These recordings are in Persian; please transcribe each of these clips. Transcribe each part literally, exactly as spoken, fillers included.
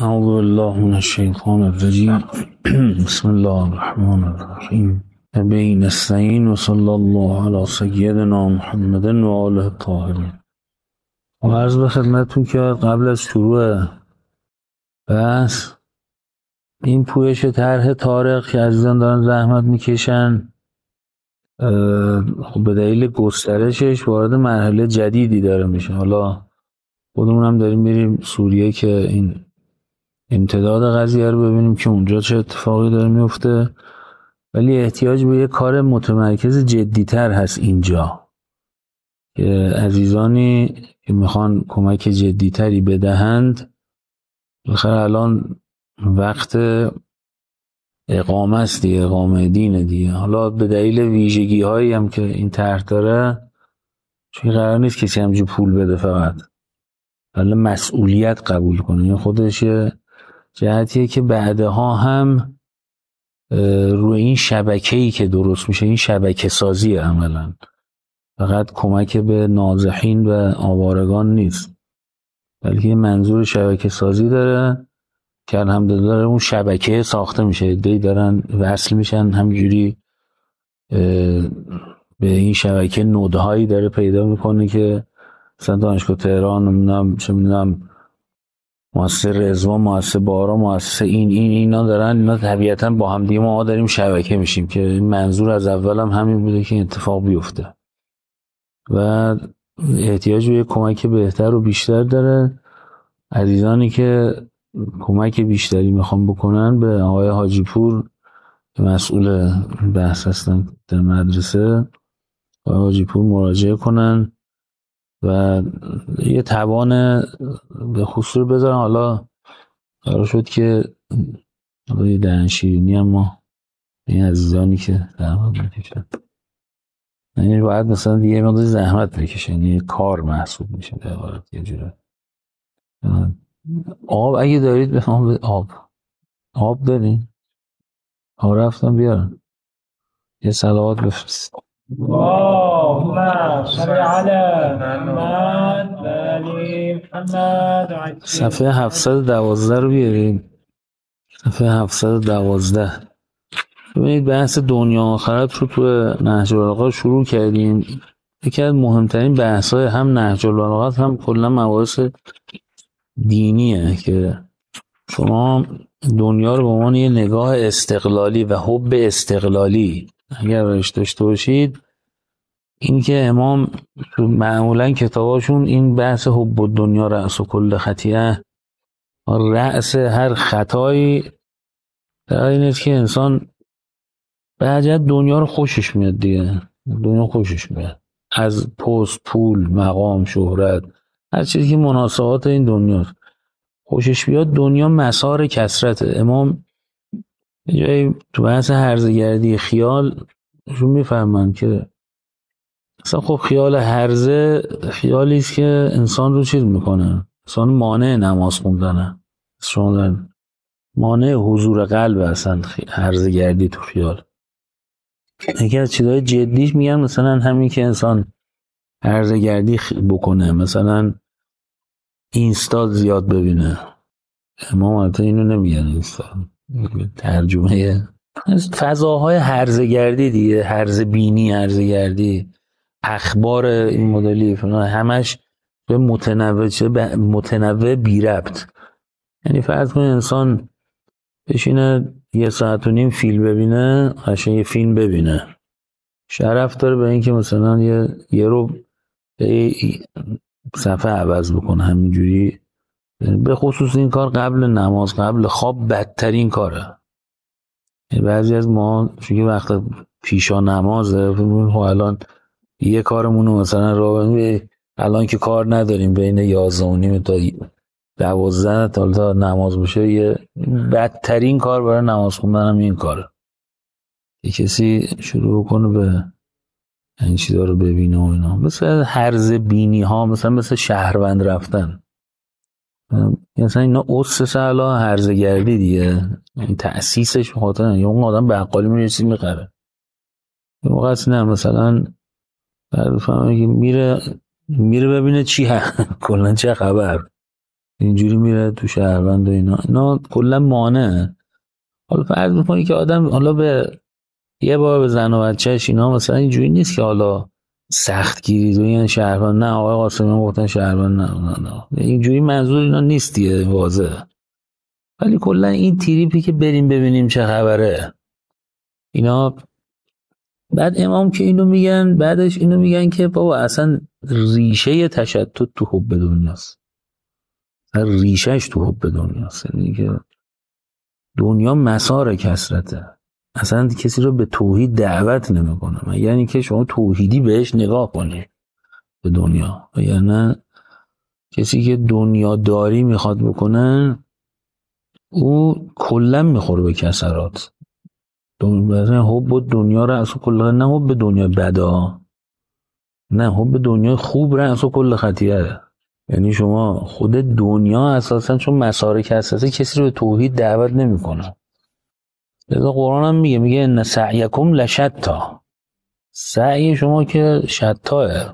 اعوذ بالله من الشیطان الرجیم. بسم الله الرحمن الرحیم. بین السعین و صلی الله علی سیدنا محمد و آله الطاهرین. و عرض به خدمتتون که قبل از شروع بحث این پویش طرح طارق که عزیزان دارن زحمت میکشن خب به دلیل گسترشش وارد مرحله جدیدی داره میشه. حالا خودمون هم داریم میریم سوریه که این امتداد قضیه رو ببینیم که اونجا چه اتفاقی داره میفته، ولی احتیاج به یه کار متمرکز جدیتر هست اینجا که عزیزانی که میخوان کمک جدیتری بدهند بالاخره الان وقت اقامه است دیگه، اقامه دینه دیگه. حالا به دلیل ویژگی هایی هم که این طرح داره چون قرار نیست کسی همجور پول بده فقط، ولی مسئولیت قبول کنه. این خودش یه جهتیه که بعدها هم روی این شبکه‌ای که درست میشه، این شبکه سازی عملاً فقط کمک به نازحین و آوارگان نیست، بلکه منظور شبکه سازی داره که الحمدلله اون شبکه ساخته میشه، دی دارن وصل میشن، همینجوری به این شبکه نودهایی داره پیدا میکنه که مثلا دانشگاه تهران، نمیدونم چه میدونم مؤسسه رضوان، مؤسسه بارا، مؤسسه این این اینا دارن، اینا طبیعتا با هم دیگه ما داریم شبکه میشیم که منظور از اول هم همین بوده که اتفاق بیفته و احتیاج به کمک بهتر و بیشتر داره. عزیزانی که کمک بیشتری میخوام بکنن به آقای حاجی پور که مسئول بحث هستن در مدرسه، آقای حاجی پور مراجعه کنن و یه توان به خصوص بذارن. حالا قرار شد که یه دهنشیرینی هم ما این عزیزانی که زحمت بکشن، یعنی باید مثلا دیگه مقدار زحمت بکشن، یه کار محسوب میشه به عبارت یه جوره. آب اگه دارید به ما آب آب دارین؟ آب رفتم بیارن یه صلوات بفرست. اللهم صل علی محمد و آل محمد. صفحه هفتصد و دوازده رو بیاریم. صفحه هفتصد و دوازده. ببینید بحث دنیا آخرت رو تو نهج البلاغه شروع کردیم. یکی از مهمترین بحث‌های هم نهج البلاغه هم کلا مباحث دینیه که شما دنیا رو به عنوان یه نگاه استقلالی و حب استقلالی اگر روش داشته باشید، این که امام معمولا کتاباشون این بحث حب دنیا رأس و کل خطیئه، رأس هر خطایی در این است که انسان به حجت دنیا رو خوشش میاد دیگه، دنیا خوشش میاد، از پست، پول، مقام، شهرت، هر چیزی که مناسبات این دنیاست خوشش بیاد. دنیا مسار کثرته. امام جایی تو بحث هرزگردی خیال شون میفهمن که اصلا خب خیال هرزه خیالی است که انسان رو چیز میکنه، انسان مانع نماز خوندنه، انسان مانع حضور قلب، اصلا هرزگردی تو خیال. یکی از چیزهای جدیش میگن مثلا همین که انسان هرزگردی بکنه، مثلا اینستا زیاد ببینه. امام البته اینو نمیگن، اینستا ترجمه فضاهای هرزگردی دیگه، هرزه بینی، هرزگردی، اخبار این مدلی همش به متنوع چه متنوع بی ربط. یعنی فرض کن انسان بشینه یه ساعت و نیم فیلم ببینه، قشنگ یه فیلم ببینه، شرف داره به این که مثلا یه یه رو صفحه عوض بکنه همینجوری. به خصوص این کار قبل نماز، قبل خواب بدترین کاره. بعضی از ما چون که وقت پیشا نمازه خب الان یه کارمونو مثلا راه الان که کار نداریم بین یازده و نیم تا دوازده تا تا نماز بشه، یه بدترین کار برای نماز خوندن هم این کاره. یه کسی شروع کنه به این چیزا رو ببینه و اینا، مثل هرزه بینی ها، مثلا مثل شهروند رفتن، مثلا اینا اسس علا هرزه گردی دیگه. این تأسیسش خاطر یا اون آدم بقالی میره چیزی میخره، یه موقع نه مثلا بعد فهمه که میره میره ببینه چی هست کلا چه خبر. اینجوری میره تو شهروند و اینا اینا کلا مانعه. حالا فرض میکنی که آدم حالا به یه بار به زن و بچهش اینا مثلا اینجوری نیست که حالا سخت گیری و یعنی شهروند نه آقای قاسمی گفتن شهروند نه نه نه اینجوری منظور اینا نیست دیگه واضحه. ولی کلا این تریپی که بریم ببینیم چه خبره اینا. بعد امام که اینو میگن بعدش اینو میگن که بابا اصلا ریشه تشتت تو حب دنیاست. ریشهش تو حب دنیاست. یعنی که دنیا مسار کثرته. اصلا کسی رو به توحید دعوت نمیکنه. یعنی که شما توحیدی بهش نگاه کنی به دنیا. یعنی کسی که دنیا داری میخواد بکنه او کلا میخوره به کسرات. مثلا حب دنیا رو اصلا کلا نه حب دنیا بدا نه حب دنیا خوب رو اصلا کل خطیه. یعنی شما خود دنیا اساسا چون مسار کسرته کسی رو به توحید دعوت نمیکنه. لذا قرآن هم میگه میگه ان سعیکم لشتا، سعی شما که شتاه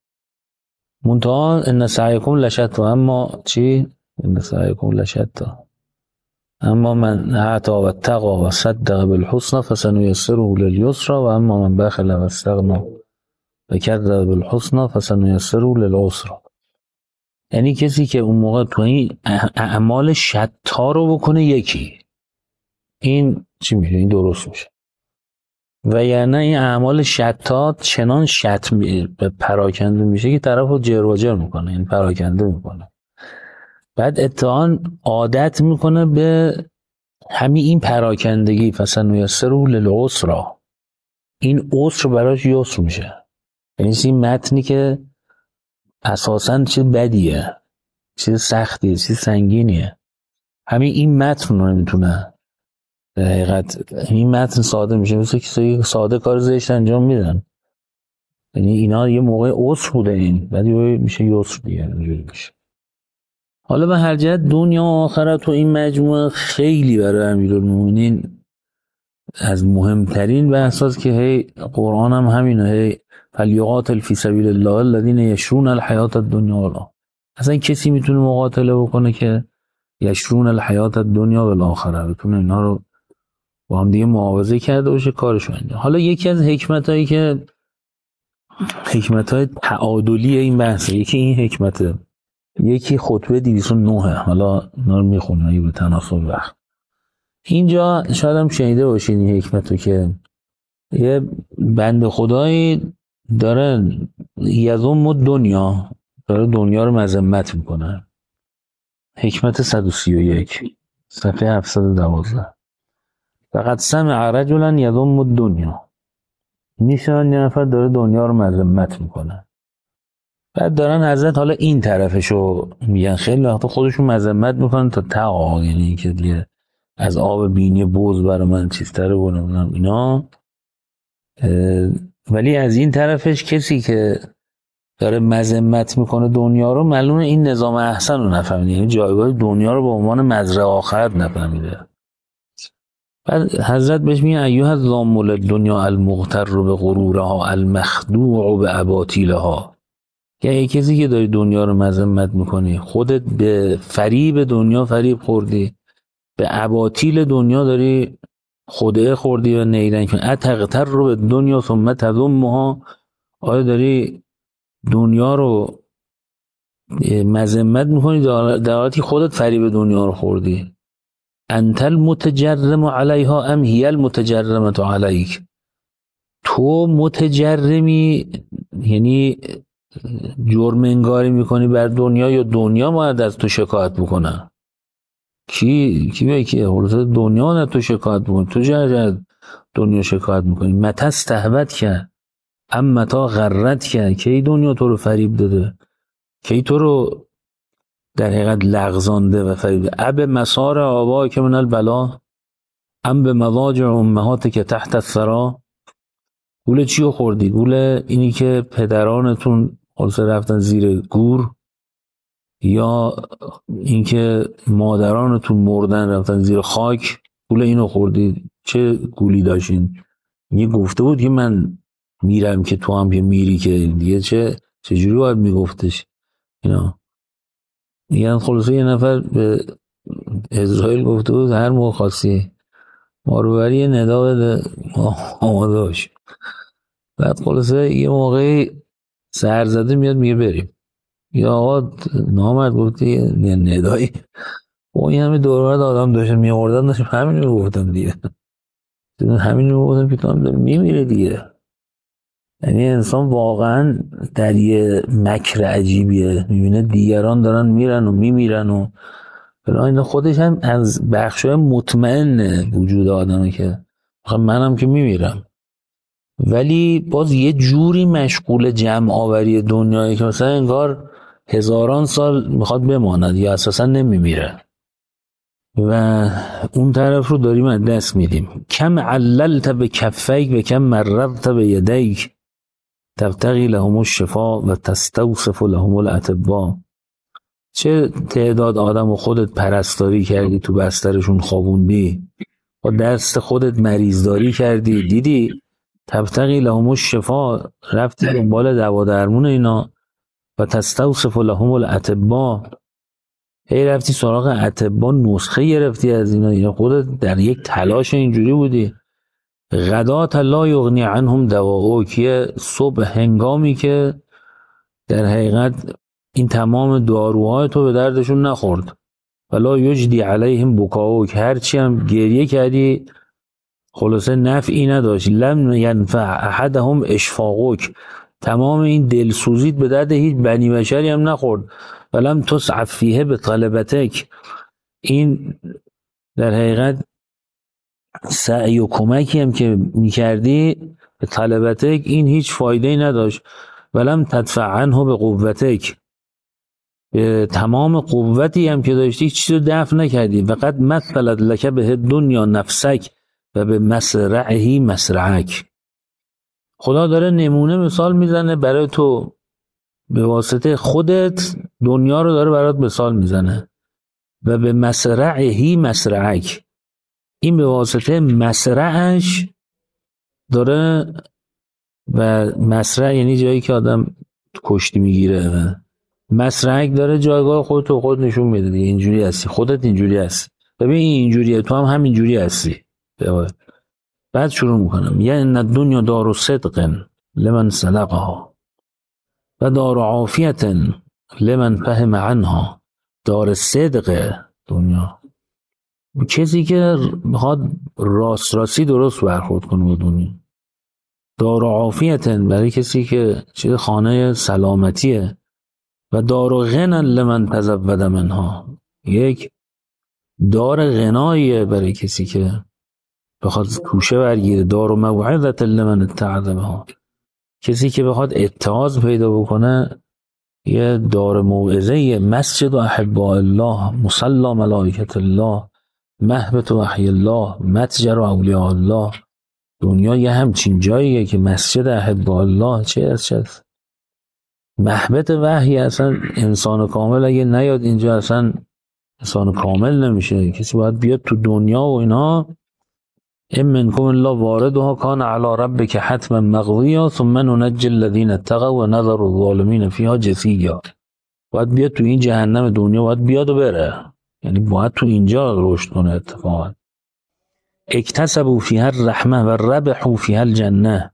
منتها ان سعیکم لشتا اما چی؟ ان سعیکم لشتا اما من اعطى واتقى وصدق بالحسنى فسنيسره لليسرى و اما من بخل واستغنى وكذب بالحسنى فسنيسره للعسرى. یعنی کسی که اون موقع تو این اعمال شتا رو بکنه یکی این چی میشه؟ این درست میشه. و یعنی این اعمال شتا چنان شت به پراکنده میشه که طرف رو جر و جر میکنه، این پراکنده میکنه. بعد اتحان عادت میکنه به همین این پراکندگی فسنیسره للعسری، این عسر براش یسر میشه. یعنی این متنی که اساساً چیز بدیه، چیز سختیه، چیز سنگینیه، همین این متن رو نمیتونه در حقیقت این متن ساده میشه. مثل کسایی ساده کار زشت انجام میدن. یعنی اینا یه موقع عسر بوده این بعد میشه یسر دیگه اینجوری میشه. حالا به هر جهت دنیا و آخرت و این مجموعه خیلی برای امیرالمومنین از مهمترین بحثاست که هی قرآن هم همینه، هی فلیقاتل فی سبیل الله الذین یشرون الحیات الدنیا والآخرة. اصلا کسی میتونه مقاتله بکنه که یشرون الحیات الدنیا والآخرة، بتونه اینا رو با هم دیگه معاوضه کرده باشه کارشو انجام. حالا یکی از حکمتایی که حکمتای تعادلی این بحثه، یکی این حکمته، یکی خطبه دویست و نه. حالا اینا رو میخونم اگه به تناسب وقت. اینجا شاید هم شنیده باشین این حکمتو که یه بنده خدایی داره یذم دنیا، داره دنیا رو مذمت میکنه. حکمت صد و سی و یک صفحه هفتصد و دوازده. فقط سمع رجلا یذم الدنیا، میشن یه نفر داره دنیا رو مذمت میکنه. بعد دارن حضرت حالا این طرفشو میگن، خیلی وقتا خودشون مذمت میکنن تا تا یعنی که دیگه از آب بینی بوز برای من چیزتره بونم اینا. ولی از این طرفش کسی که داره مذمت میکنه دنیا رو معلومه این نظام احسن رو نفهمیده، یعنی جایگاه دنیا رو به عنوان مزرعه آخرت نفهمیده. بعد حضرت بهش میگه ایها الضام للدنیا المغتر به غرورها المخدوع به اباطیلها. یعنی کسی که داری دنیا رو مذمت میکنی خودت به فریب دنیا فریب خوردی، به اباطیل دنیا داری خودعه خوردی و نیرنگ کنی. اتغتر رو به دنیا ثم تذمها، آیا داری دنیا رو مذمت میکنی در حالی خودت فریب دنیا رو خوردی. انت المتجرم علیها ام هی المتجرمت علیک، تو متجرمی یعنی جرم انگاری میکنی بر دنیا یا دنیا باید از تو شکایت بکنه؟ کی کی به کی؟ دنیا نه تو شکایت بکنی، تو جرد دنیا شکایت میکنی. متى استهوت که ام متى غرت که، کی دنیا تو رو فریب داده، کی تو رو در حقیقت لغزانده و فریب داده. اب مسار آبا که من البلا ام به مواجع امهات که تحت الثرا، گوله چیو خوردی؟ گوله اینی که پدرانتون خلاصه رفتن زیر گور، یا اینکه مادرانتون مردن رفتن زیر خاک، گوله اینو خوردی؟ چه گولی داشتین؟ یه گفته بود که من میرم که تو هم که میری که دیگه چه چجوری باید میگفتش اینا؟ میگن خلاصه یه نفر به اسرائیل گفته بود هر موقع خواستی ما رو بری یه ندا بده آماده باش. بعد خلاصه یه موقعی سر زده میاد میگه بریم. یا آقا نامرد گفتی یه ندایی و این همه دوربرد آدم داشتن میاوردن داشتم همین رو گفتم دیگه همین رو گفتم که تو هم داری میمیره دیگه. یعنی انسان واقعا در یه مکر عجیبیه، میبینه دیگران دارن میرن و میمیرن و این خودش هم از بخشای مطمئن وجود آدمه که منم که میمیرم، ولی باز یه جوری مشغول جمع آوری دنیایی که مثلا انگار هزاران سال میخواد بماند یا اساسا نمیمیره و اون طرف رو داریم از دست میدیم. کم عللت به کفیک و کم مررت به یدیک تبتغی لهم الشفا و تستوصف لهم الاطباء. چه تعداد آدم و خودت پرستاری کردی، تو بسترشون خوابوندی، با دست خودت مریضداری کردی، دیدی تبتغی لهم الشفا، رفتی دنبال دوا درمون اینا، و تستوصف لهم الاطباء، هی رفتی سراغ اطباء نسخه گرفتی از اینا، اینا خودت در یک تلاش اینجوری بودی. غدات لا یغنی عنهم دواؤک، یه صبح هنگامی که در حقیقت این تمام داروهای تو به دردشون نخورد. ولا یجدی علیهم بکاؤک، هرچی هم گریه کردی خلاصه نفعی نداشت. لم ینفع احدهم اشفاقک، تمام این دلسوزیت به درد هیچ بنی بشری هم نخورد. ولم تسعف فیه به طلبتک، این در حقیقت سعی و کمکی هم که میکردی به طلبتک این هیچ فایده‌ای نداشت. ولم تدفع عنه به قوتک، به تمام قوتی هم که داشتی چیزی رو دفع نکردی. وقد مثلت لک به دنیا نفسک و به مسرعهی مسرعک، خدا داره نمونه مثال میزنه برای تو، به واسطه خودت دنیا رو داره برات مثال میزنه. و به مسرعهی مسرعک، این به واسطه مسرعش داره، و مسرع یعنی جایی که آدم کشتی میگیره، مسرعک داره جایگاه خودت رو خود نشون میده دیگه. اینجوری هستی، خودت اینجوری هستی، ببین این اینجوریه، تو هم همینجوری هستی. بعد شروع میکنم یعنی ان الدنیا دار صدق لمن صدقها و دار عافیت لمن فهم عنها. دار صدق دنیا، کسی که میخواد راست راستی درست برخورد کنه با دنیا. دار عافیت برای کسی که چیز خانه سلامتیه. و دار غنا لمن تزود منها، یک دار غناییه برای کسی که بخواد توشه برگیره. دار موعظت لمن اتعظ بها، کسی که بخواد اتعاظ پیدا بکنه یه دار موعظه. مسجد و احباء الله، مصلی ملائکت الله، مهبط و وحی الله، متجر و اولیاء الله. دنیا یه همچین جاییه که مسجد احباء الله چه از چه از محبت وحی. اصلا انسان کامل اگه نیاد اینجا اصلا انسان کامل نمیشه. کسی باید بیاد تو دنیا و اینا. ام منکم الا واردها کان علی ربک حتما مقضیا ثم ننجی الذین اتقوا و نذر الظالمین فیها جثیا. باید بیاد تو این جهنم دنیا، باید بیاد و بره، یعنی باید تو اینجا رشد کنه. اتفاقا اکتسبوا فیها الرحمه و ربحوا فیها الجنه،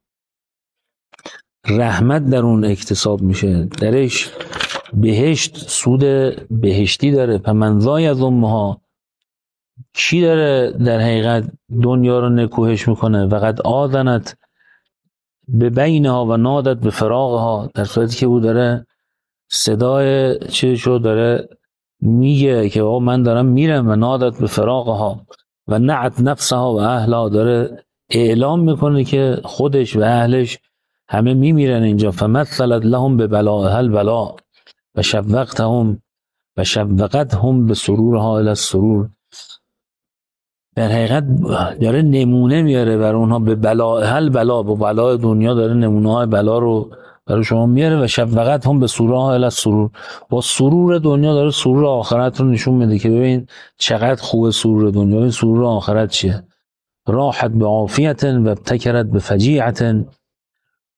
رحمت در اون اکتساب میشه، درش بهشت، سود بهشتی داره. فمن ذا یضمها، کی داره در حقیقت دنیا رو نکوهش میکنه. وقد آذنت به بینها و نادت به فراغها، در صورتی که او داره صدای چیزشو داره میگه که آقا من دارم میرم. و نادت به فراغها و نعت نفسها و اهلها، داره اعلام میکنه که خودش و اهلش همه میمیرن اینجا. فمثلت لهم به بلاء البلاء و شوقتهم و شوقتهم به سرورها الی السرور. در حقیقت داره نمونه میاره برای اونها به بلاء البلاء، با بلاء دنیا داره نمونه های بلا رو برای شما میاره. و شوقتهم به سرورها الی السرور، با سرور دنیا داره سرور آخرت رو نشون میده که ببین چقدر خوبه سرور دنیا. این سرور آخرت چیه؟ راحت به عافیت و ابتکرت به فجیعت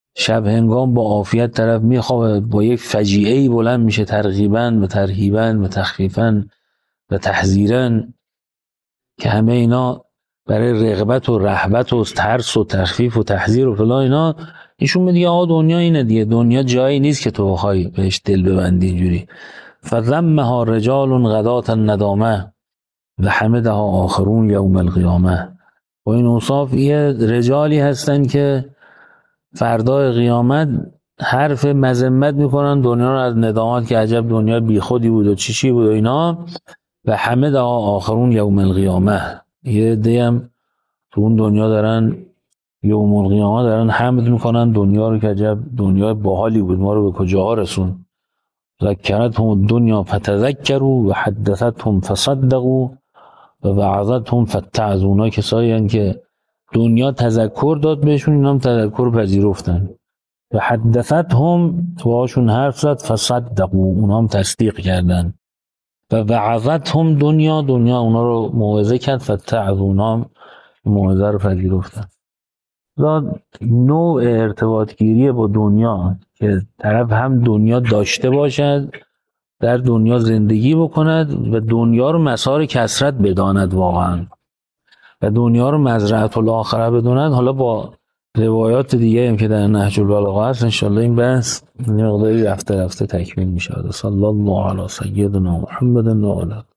شب هنگام با عافیت طرف میخوابه، با یک فجیعه‌ای بلند میشه، ترغیباً و ترهیباً و تخفیفاً و تحذیراً، که همه اینا برای رغبت و رهبت و ترس و تخفیف و تحذیر و فلان اینا ایشون میگه آقا دنیا اینه دیگه، دنیا جایی نیست که تو بخوای بهش دل ببندی اینجوری. فذمها رجال غداة الندامه و حمدها آخرون یوم القیامه. و این اوصاف یه رجالی هستن که فردای قیامت حرف مذمت میکنن دنیا رو از ندامت که عجب دنیا بیخودی بود و چی چی بود و اینا. و حمدها آخرون یوم القیامه، یه عده هم تو اون دنیا دارن یوم القیامه دارن حمد میکنن دنیا رو که عجب دنیا باحالی بود، ما رو به کجاها رسون. ذکرتهم الدنیا فتذکروا و حدثتهم فصدقوا و وعظتهم فاتعظوا. اونا کسایی هستند که دنیا تذکر داد بهشون، اینا هم تذکر پذیرفتن. و حدثتهم توهاشون حرف زد، فصدقوا اونا هم تصدیق کردن. و وعظتهم دنیا دنیا اونا رو موعظه کرد، فاتعظوا اونا هم موعظه رو پذیرفتن. نوع ارتباط گیری با دنیا که طرف هم دنیا داشته باشد، در دنیا زندگی بکند و دنیا رو مسار کثرت بداند واقعا و دنیا رو مزرعة الاخره بداند. حالا با روایات دیگه هم که در نهج البلاغه هست انشالله این بحث مقداری رفته رفته تکمیل میشه. صلی الله علی سیدنا محمد و علی